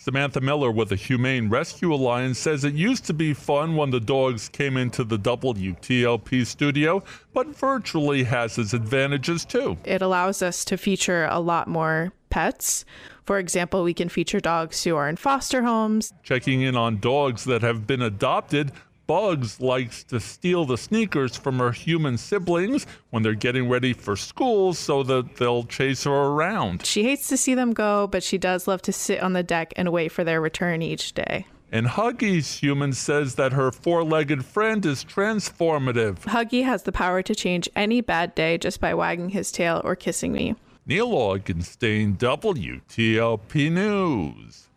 Samantha Miller with the Humane Rescue Alliance says it used to be fun when the dogs came into the WTLP studio, but virtually has its advantages too. It allows us to feature a lot more pets. For example, we can feature dogs who are in foster homes. Checking in on dogs that have been adopted, Bugs likes to steal the sneakers from her human siblings when they're getting ready for school so that they'll chase her around. She hates to see them go, but she does love to sit on the deck and wait for their return each day. And Huggy's human says that her four-legged friend is transformative. Huggy has the power to change any bad day just by wagging his tail or kissing me. Neil Augenstein, WTLP News.